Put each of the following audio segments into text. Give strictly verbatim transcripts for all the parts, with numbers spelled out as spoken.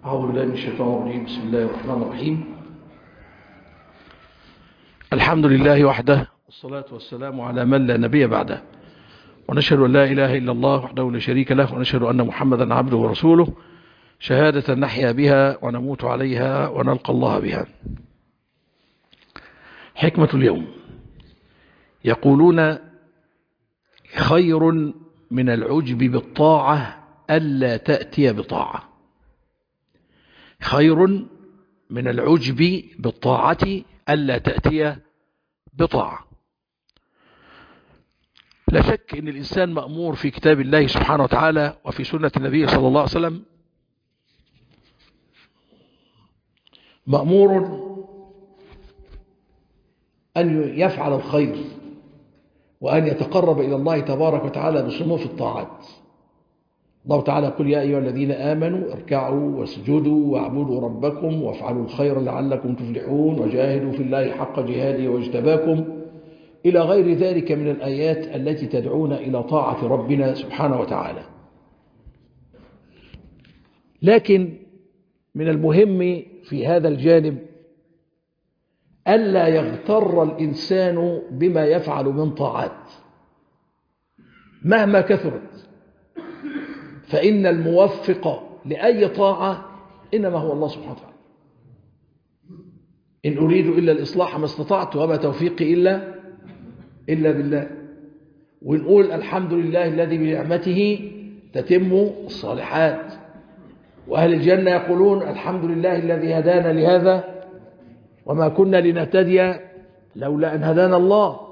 أعوذ بالله من الشيطان الرجيم. بسم الله الرحمن الرحيم. الحمد لله وحده، والصلاة والسلام على من لا نبي بعده، ونشهد أن لا إله إلا الله وحده لا شريك له، ونشهد أن محمدا عبده ورسوله، شهادة نحيا بها ونموت عليها ونلقى الله بها. حكمة اليوم: يقولون خير من العجب بالطاعة ألا تأتي بطاعة. خير من العجب بالطاعة ألا تأتي بطاعة. لا شك أن الإنسان مأمور في كتاب الله سبحانه وتعالى وفي سنة النبي صلى الله عليه وسلم، مأمور أن يفعل الخير وأن يتقرب إلى الله تبارك وتعالى بصنوف الطاعات. الله تعالى يقول: يا أيها الذين آمنوا اركعوا واسجدوا واعبدوا ربكم وافعلوا الخير لعلكم تفلحون وجاهدوا في الله حق جهاده واجتباكم، إلى غير ذلك من الآيات التي تدعون إلى طاعة ربنا سبحانه وتعالى. لكن من المهم في هذا الجانب ألا يغتر الإنسان بما يفعل من طاعات مهما كثرت، فإن الموفق لأي طاعة إنما هو الله سبحانه وتعالى. إن أريد إلا الإصلاح ما استطعت وما توفيقي إلا إلا بالله. ونقول الحمد لله الذي بنعمته تتم الصالحات. وأهل الجنة يقولون: الحمد لله الذي هدانا لهذا وما كنا لنهتدي لولا أن هدانا الله.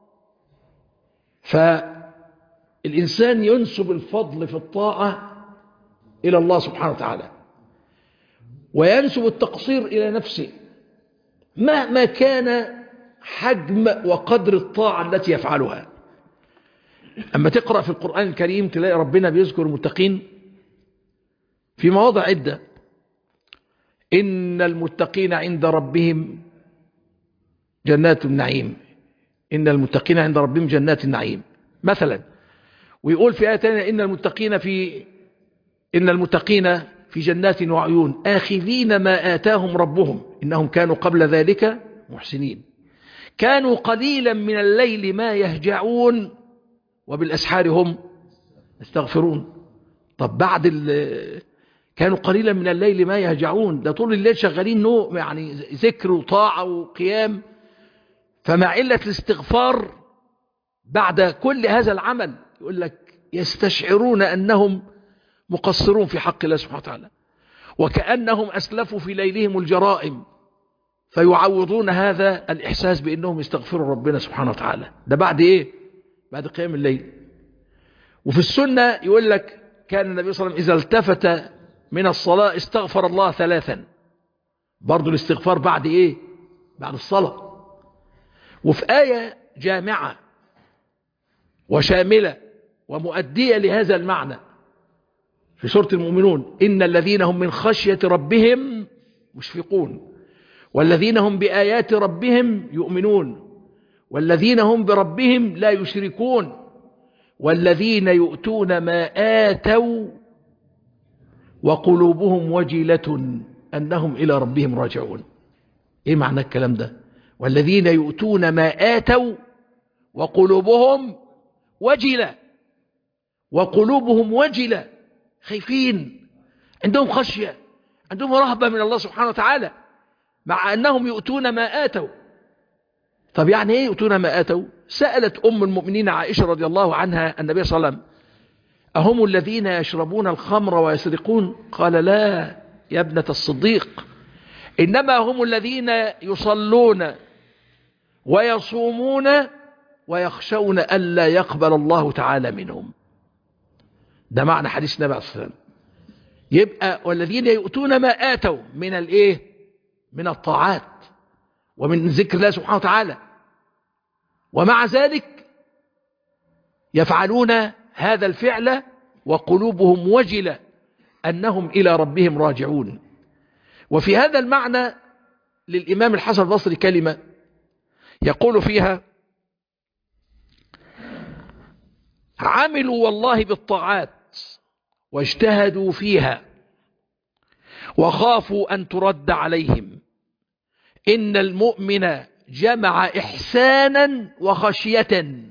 فالإنسان ينسب الفضل في الطاعة إلى الله سبحانه وتعالى، وينسب التقصير إلى نفسه مهما كان حجم وقدر الطاعة التي يفعلها. أما تقرأ في القرآن الكريم تلاقي ربنا بيذكر المتقين في مواضع عدة: إن المتقين عند ربهم جنات النعيم، إن المتقين عند ربهم جنات النعيم مثلا. ويقول في آية ثانية: إن المتقين في إن المتقين في جنات وعيون آخذين ما آتاهم ربهم إنهم كانوا قبل ذلك محسنين، كانوا قليلا من الليل ما يهجعون وبالأسحار هم يستغفرون. طب بعد كانوا قليلا من الليل ما يهجعون، ده طول الليل شغالين نوم، يعني ذكر وطاعة وقيام. فمع علة الاستغفار بعد كل هذا العمل يقول لك يستشعرون أنهم مقصرون في حق الله سبحانه وتعالى، وكأنهم أسلفوا في ليلهم الجرائم، فيعوضون هذا الإحساس بأنهم يستغفروا ربنا سبحانه وتعالى. ده بعد إيه؟ بعد قيام الليل. وفي السنة يقول لك: كان النبي صلى الله عليه وسلم إذا التفت من الصلاة استغفر الله ثلاثا. برضو الاستغفار بعد إيه؟ بعد الصلاة. وفي آية جامعة وشاملة ومؤدية لهذا المعنى في سورة المؤمنون: إن الذين هم من خشية ربهم مشفقون، والذين هم بآيات ربهم يؤمنون، والذين هم بربهم لا يشركون، والذين يؤتون ما آتوا وقلوبهم وجلة أنهم إلى ربهم راجعون. إيه معنى الكلام ده؟ والذين يؤتون ما آتوا وقلوبهم وجلة، وقلوبهم وجلة، خايفين، عندهم خشية، عندهم رهبة من الله سبحانه وتعالى، مع أنهم يؤتون ما آتوا. طب يعني إيه يؤتون ما آتوا؟ سألت أم المؤمنين عائشة رضي الله عنها النبي صلى الله عليه وسلم: أهم الذين يشربون الخمر ويسرقون؟ قال: لا يا ابنة الصديق، إنما هم الذين يصلون ويصومون ويخشون ألا يقبل الله تعالى منهم. ده معنى حديث النبي عليه الصلاة والسلام. يبقى والذين يؤتون ما آتوا من الإيه؟ من الطاعات ومن ذكر الله سبحانه وتعالى، ومع ذلك يفعلون هذا الفعل وقلوبهم وجلة أنهم إلى ربهم راجعون. وفي هذا المعنى للإمام الحسن البصري كلمة يقول فيها: عملوا والله بالطاعات واجتهدوا فيها وخافوا أن ترد عليهم. إن المؤمن جمع إحسانا وخشية.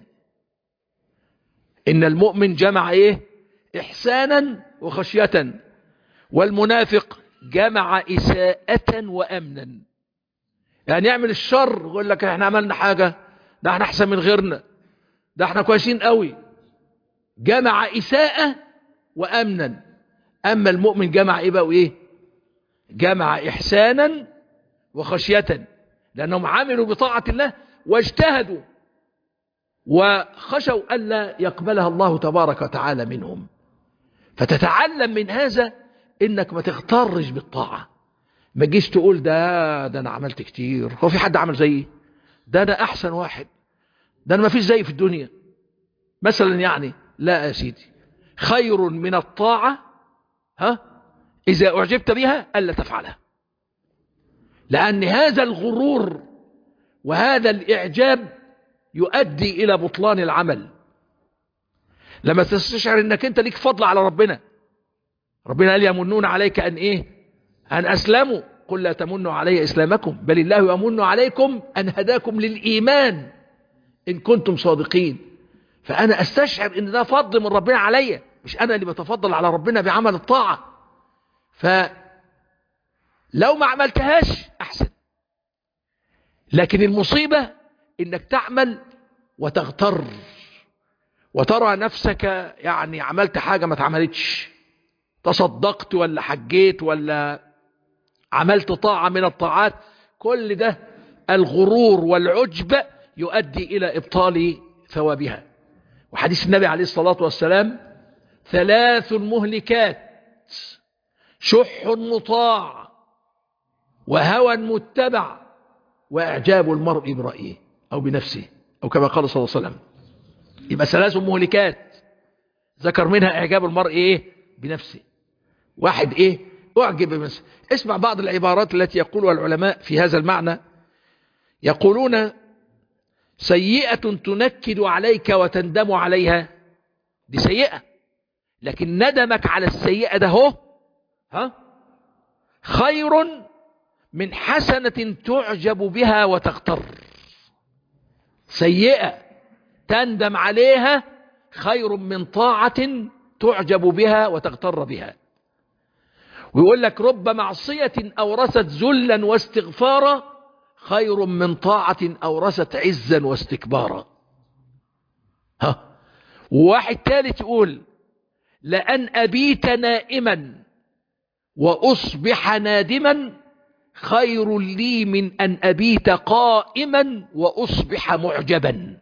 إن المؤمن جمع إيه؟ إحسانا وخشية. والمنافق جمع إساءة وأمنا. يعني يعمل الشر يقول لك احنا عملنا حاجة، ده احنا احسن من غيرنا، ده احنا كويسين قوي. جمع إساءة وأمنا. أما المؤمن جمع إيه بقى وإيه؟ جمع إحسانا وخشية، لأنهم عملوا بطاعة الله واجتهدوا وخشوا ألا يقبلها الله تبارك وتعالى منهم. فتتعلم من هذا إنك ما تغترش بالطاعة. ما تجيش تقول ده ده أنا عملت كتير، هو في حد عمل زيي؟ ده أنا أحسن واحد، ده أنا ما فيش زيي في الدنيا مثلا. يعني لا يا سيدي، خير من الطاعة ها إذا أعجبت بها ألا تفعلها. لأن هذا الغرور وهذا الإعجاب يؤدي إلى بطلان العمل. لما تستشعر أنك أنت ليك فضل على ربنا، ربنا قال يمنون عليك أن إيه؟ أن أسلموا. قل لا تمنوا علي إسلامكم بل الله يمن عليكم أن هداكم للإيمان إن كنتم صادقين. فأنا أستشعر أن ده فضل من ربنا علي، مش أنا اللي بتفضل على ربنا بعمل الطاعة. فلو ما عملتهاش أحسن. لكن المصيبة إنك تعمل وتغتر وترى نفسك يعني عملت حاجة ما تعملتش، تصدقت ولا حجيت ولا عملت طاعة من الطاعات. كل ده الغرور والعجب يؤدي إلى إبطال ثوابها. وحديث النبي عليه الصلاة والسلام: ثلاث مهلكات: شح مطاع، وهوى متبع، وإعجاب المرء برأيه أو بنفسه، أو كما قال صلى الله عليه وسلم. يبقى ثلاث مهلكات ذكر منها إعجاب المرء إيه؟ بنفسه. واحد إيه؟ أعجب بنفسه. اسمع بعض العبارات التي يقولها العلماء في هذا المعنى. يقولون: سيئة تنكد عليك وتندم عليها، دي سيئة، لكن ندمك على السيئة ده هو ها خير من حسنة تعجب بها وتغتر. سيئة تندم عليها خير من طاعة تعجب بها وتغتر بها. ويقول لك: رب معصية أورثت ذلا واستغفارا خير من طاعة أورثت عزا واستكبارا. ها. وواحد ثالث يقول: لأن أبيت نائما وأصبح نادما خير لي من أن أبيت قائما وأصبح معجبا.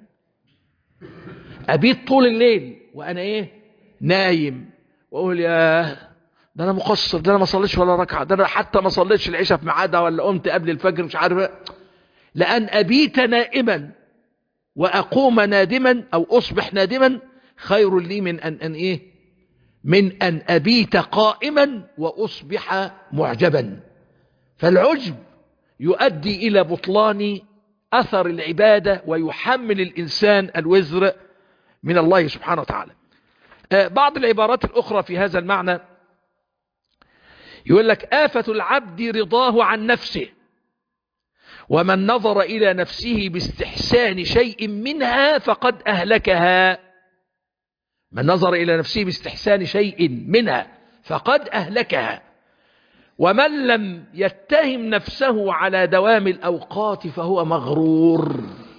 أبيت طول الليل وأنا إيه؟ نايم، وأقول يا ده أنا مقصر، ده أنا ما صليتش ولا ركعة، ده أنا حتى ما صليتش العشاء في ميعادها ولا قمت قبل الفجر مش عارف. لأن أبيت نائما وأقوم نادما أو أصبح نادما خير لي من أن أن إيه؟ من أن أبيت قائما وأصبح معجبا. فالعجب يؤدي إلى بطلان أثر العبادة ويحمل الإنسان الوزر من الله سبحانه وتعالى. بعض العبارات الأخرى في هذا المعنى يقول لك: آفة العبد رضاه عن نفسه، ومن نظر إلى نفسه باستحسان شيء منها فقد أهلكها. من نظر إلى نفسه باستحسان شيء منها فقد أهلكها. ومن لم يتهم نفسه على دوام الأوقات فهو مغرور.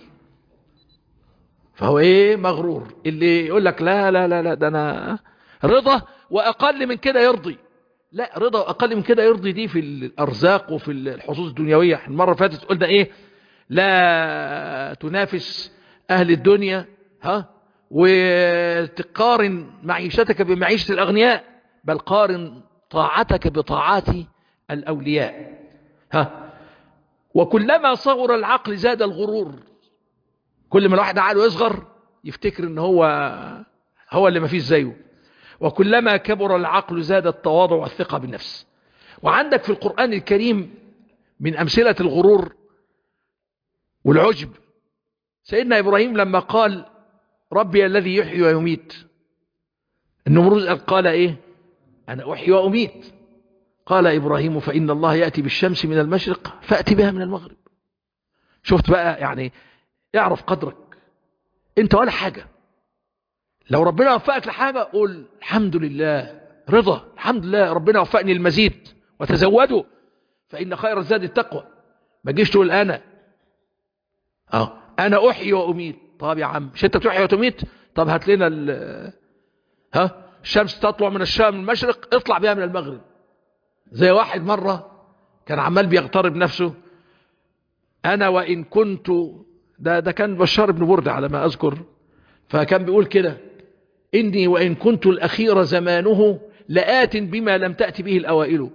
فهو إيه؟ مغرور. اللي يقول لك لا لا لا لا ده أنا رضا وأقل من كده يرضي. لا، رضا وأقل من كده يرضي دي في الأرزاق وفي الحظوظ الدنيوية. المرة اللي فاتت قلنا إيه؟ لا تنافس أهل الدنيا ها وتقارن معيشتك بمعيشة الأغنياء، بل قارن طاعتك بطاعات الأولياء. ها. وكلما صغر العقل زاد الغرور. كل ما الواحد عقله يصغر يفتكر ان هو هو اللي ما فيش زيه. وكلما كبر العقل زاد التواضع والثقة بالنفس. وعندك في القرآن الكريم من أمثلة الغرور والعجب سيدنا إبراهيم لما قال: ربي الذي يحيي ويميت. النمرود قال إيه؟ أنا أحيي وأميت. قال إبراهيم فإن الله يأتي بالشمس من المشرق فأتي بها من المغرب. شفت بقى؟ يعني اعرف قدرك انت ولا حاجة. لو ربنا وفقك لحاجة قول الحمد لله، رضا، الحمد لله ربنا وفقني المزيد، وتزودوا فإن خير الزاد التقوى. ما تجيش تقول أنا اه أنا أحيي وأميت. طب يا عم مش أنت بتحيي وتميت؟ طب هات لنا ها الشمس تطلع من الشام من المشرق، اطلع بها من المغرب. زي واحد مرة كان عمال بيغترب نفسه، أنا وإن كنت، ده ده كان بشار بن بردة على ما أذكر، فكان بيقول كده: إني وإن كنت الأخير زمانه لآت بما لم تأتي به الأوائل.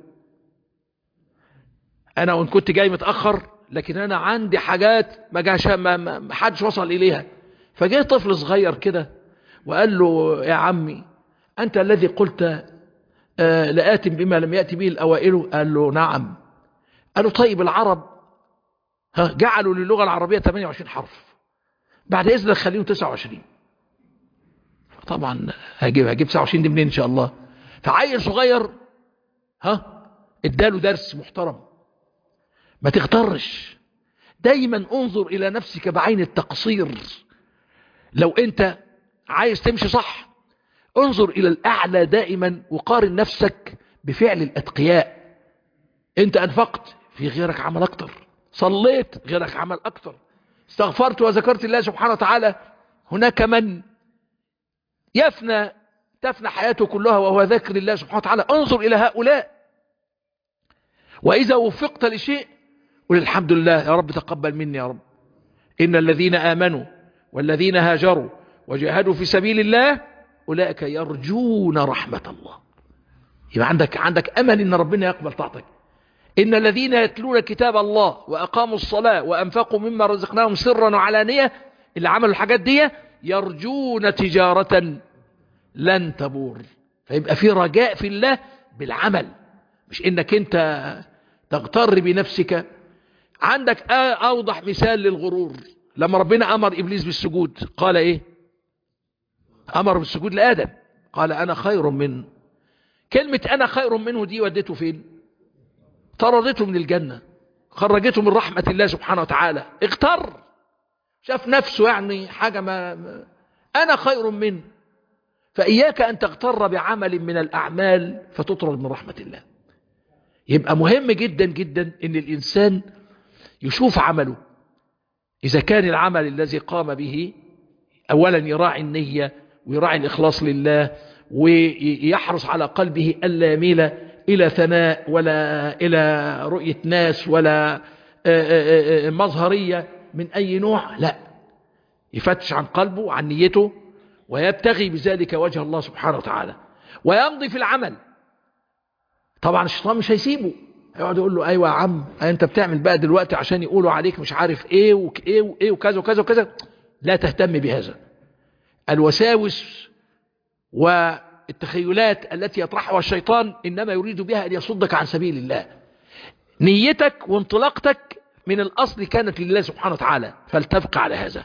أنا وإن كنت جاي متأخر لكن أنا عندي حاجات ما جاش ما, ما حدش وصل إليها. فجاء طفل صغير كده وقال له: يا عمي أنت الذي قلت آه لآت بما لم يأتي به الأوائل؟ قال له: نعم. قال له: طيب العرب ها جعلوا للغة العربية ثمانية وعشرين حرف، بعد إذنك خليهم تسعة وعشرين. طبعا هجيب هجيب تسعة وعشرين دي منين إن شاء الله؟ فعيل صغير ها اداله درس محترم. ما تغترش، دايما انظر إلى نفسك بعين التقصير. لو أنت عايز تمشي صح انظر إلى الأعلى دائما، وقارن نفسك بفعل الأتقياء. أنت أنفقت، في غيرك عمل أكتر. صليت، غيرك عمل أكتر. استغفرت وذكرت الله سبحانه وتعالى، هناك من يفنى تفنى حياته كلها وهو ذاكر الله سبحانه وتعالى. انظر إلى هؤلاء، وإذا وفقت لشيء قل الحمد لله يا رب تقبل مني يا رب. إن الذين آمنوا والذين هاجروا وجاهدوا في سبيل الله أولئك يرجون رحمة الله. يبقى عندك عندك أمل إن ربنا يقبل طاعتك. إن الذين يتلون كتاب الله وأقاموا الصلاة وأنفقوا مما رزقناهم سرا وعلانية، اللي عملوا الحاجات دي يرجون تجارة لن تبور. فيبقى في رجاء في الله بالعمل، مش إنك أنت تغتر بنفسك. عندك أوضح مثال للغرور، لما ربنا أمر إبليس بالسجود قال إيه؟ أمر بالسجود لآدم، قال أنا خير منه. كلمة أنا خير منه دي ودته فين؟ طردته من الجنة، خرجته من رحمة الله سبحانه وتعالى. اغتر، شاف نفسه يعني حاجة ما, ما أنا خير منه. فإياك أن تغتر بعمل من الأعمال فتطرد من رحمة الله. يبقى مهم جدا جدا أن الإنسان يشوف عمله، إذا كان العمل الذي قام به أولا يراعي النية ويراعي الإخلاص لله، ويحرص على قلبه ألا يميل إلى ثناء ولا إلى رؤية ناس ولا مظهرية من أي نوع، لا، يفتش عن قلبه وعن نيته ويبتغي بذلك وجه الله سبحانه وتعالى ويمضي في العمل. طبعا الشيطان مش هيسيبه، يقعد يقول له أيوة يا عم أنت بتعمل بقى دلوقتي عشان يقولوا عليك مش عارف إيه وإيه وإيه وكذا وكذا وكذا. لا تهتم بهذا. الوساوس والتخيلات التي يطرحها الشيطان إنما يريد بها أن يصدك عن سبيل الله. نيتك وانطلاقتك من الأصل كانت لله سبحانه وتعالى، فلتبقى على هذا.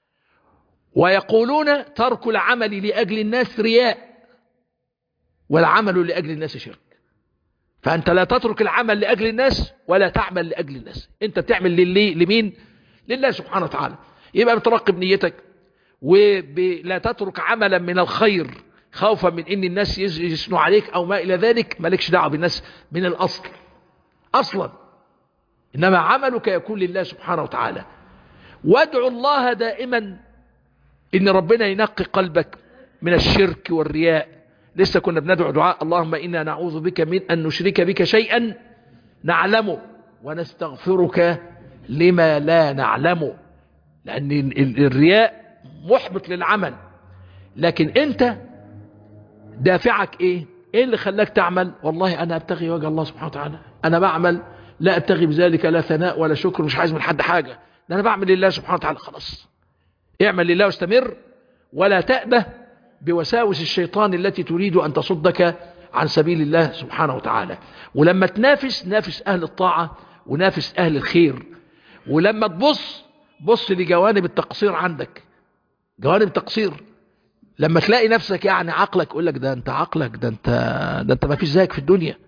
ويقولون ترك العمل لأجل الناس رياء، والعمل لأجل الناس شرك. فأنت لا تترك العمل لأجل الناس ولا تعمل لأجل الناس، أنت بتعمل للي لمين؟ لله سبحانه وتعالى. يبقى بتراقب نيتك، ولا تترك عملا من الخير خوفا من ان الناس يثنوا عليك او ما الى ذلك. مالكش دعوه بالناس من الاصل اصلا، انما عملك يكون لله سبحانه وتعالى. وادعو الله دائما ان ربنا ينقي قلبك من الشرك والرياء. لسه كنا بندعو دعاء اللهم انا نعوذ بك من ان نشرك بك شيئا نعلمه ونستغفرك لما لا نعلمه، لان الرياء محبط للعمل. لكن انت دافعك ايه؟ ايه اللي خلاك تعمل؟ والله انا ابتغي وجه الله سبحانه وتعالى، انا بعمل لا ابتغي بذلك لا ثناء ولا شكر، مش عايز من حد حاجة، ده انا بعمل لله سبحانه وتعالى. خلاص اعمل لله واستمر، ولا تأبه بوساوس الشيطان التي تريد ان تصدك عن سبيل الله سبحانه وتعالى. ولما تنافس نافس اهل الطاعة ونافس اهل الخير. ولما تبص بص لجوانب التقصير عندك، جوانب التقصير. لما تلاقي نفسك يعني عقلك يقول لك ده انت عقلك ده انت ده انت ما فيش زيك في الدنيا،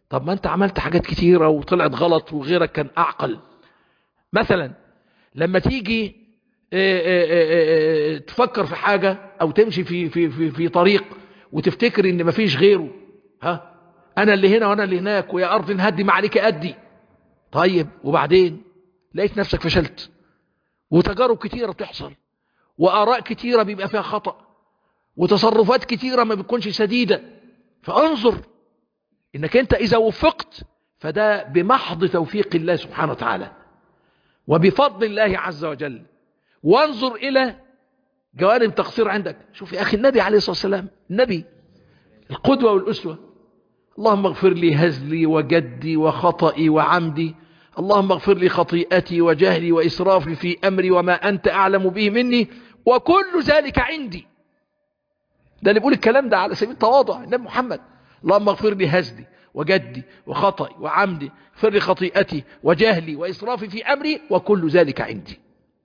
طب ما انت عملت حاجات كتيرة وطلعت غلط وغيرك كان اعقل. مثلا لما تيجي اه اه اه تفكر في حاجة او تمشي في, في, في, في طريق وتفتكر ان مفيش غيره، ها انا اللي هنا وانا اللي هناك، ويا ارض هدي ما عليك ادي. طيب وبعدين لقيت نفسك فشلت، وتجارب كتيرة بتحصل، واراء كتيرة بيبقى فيها خطأ، وتصرفات كتيرة ما بتكونش سديدة. فانظر انك انت اذا وفقت فده بمحض توفيق الله سبحانه وتعالى وبفضل الله عز وجل. وانظر الى جوانب تقصير عندك. شوف يا اخي النبي عليه الصلاة والسلام، النبي القدوة والاسوة. اللهم اغفر لي هزلي وجدي وخطئي وعمدي، اللهم اغفر لي خطيئتي وجهلي واسرافي في امري وما انت اعلم به مني وكل ذلك عندي. ده اللي بيقول الكلام ده على سبيل التواضع النبي محمد. اللهم اغفر لي هزلي وجدي وخطئي وعمدي، اغفر لي خطيئتي وجهلي واسرافي في امري وكل ذلك عندي.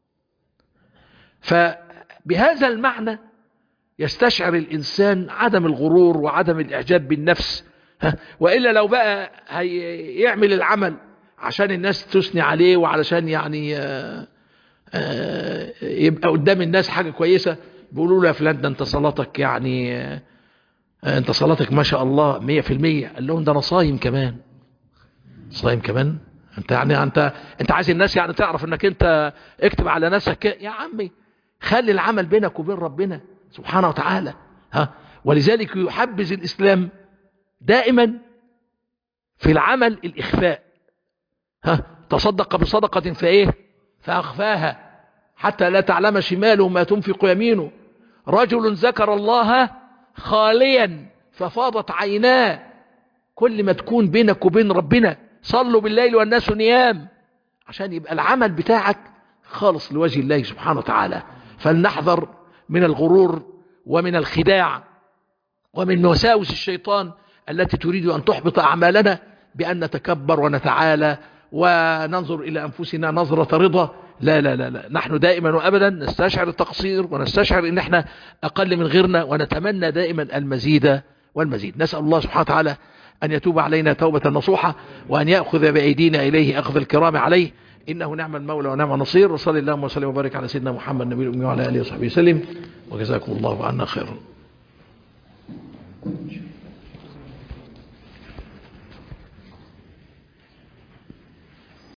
فبهذا المعنى يستشعر الانسان عدم الغرور وعدم الاعجاب بالنفس. وإلا لو بقى هيعمل العمل عشان الناس تثني عليه وعلشان يعني يبقى قدام الناس حاجة كويسة، بيقولوا له يا فلان ده انت صلاتك يعني انت صلاتك ما شاء الله مية في المية. قال لهم ده انا صايم كمان. صايم كمان؟ انت يعني انت انت عايز الناس يعني تعرف انك انت اكتب على نفسك يا عمي. خلي العمل بينك وبين ربنا سبحانه وتعالى. ها ولذلك يحبذ الإسلام دائما في العمل الإخفاء. ها تصدق بصدقة فإيه فأخفاها حتى لا تعلم شماله ما تنفق يمينه. رجل ذكر الله خاليا ففاضت عيناه. كل ما تكون بينك وبين ربنا صلوا بالليل والناس نيام، عشان يبقى العمل بتاعك خالص لوجه الله سبحانه وتعالى. فلنحذر من الغرور ومن الخداع ومن وساوس الشيطان التي تريد أن تحبط أعمالنا بأن نتكبر ونتعالى وننظر إلى أنفسنا نظرة رضا. لا لا لا لا، نحن دائما وأبدا نستشعر التقصير ونستشعر إن احنا أقل من غيرنا، ونتمنى دائما المزيد والمزيد. نسأل الله سبحانه وتعالى أن يتوب علينا توبة نصوحة، وأن يأخذ بأيدينا إليه أخذ الكرام عليه، إنه نعم المولى ونعم النصير. وصلى الله وسلم وبارك على سيدنا محمد النبي الأمي وعلى آله وصحبه وسلم، وجزاكم الله عنا خيرا.